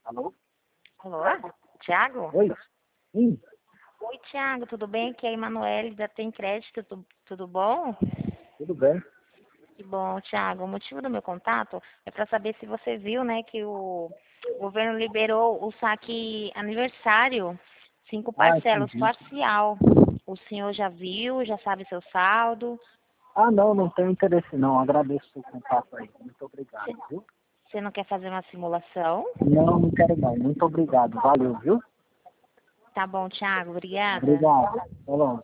Alô? Alô? Tiago? Oi? Sim, Oi, Tiago, tudo bem? Aqui é a Emanuele da Tem Crédito, tudo bom? tudo bem. Que bom, Tiago. O motivo do meu contato é para saber se você viu, né, que o governo liberou o saque aniversário, 5 Ah, parcelas entendi. parcial. O senhor já viu, já sabe seu saldo? Ah, não, não tenho interesse não. Agradeço o contato aí. Muito obrigado, viu? Você não quer fazer uma simulação? Não, não quero não. Muito obrigado. Valeu, viu? Tá bom, Tiago, obrigada. Obrigado. Falou.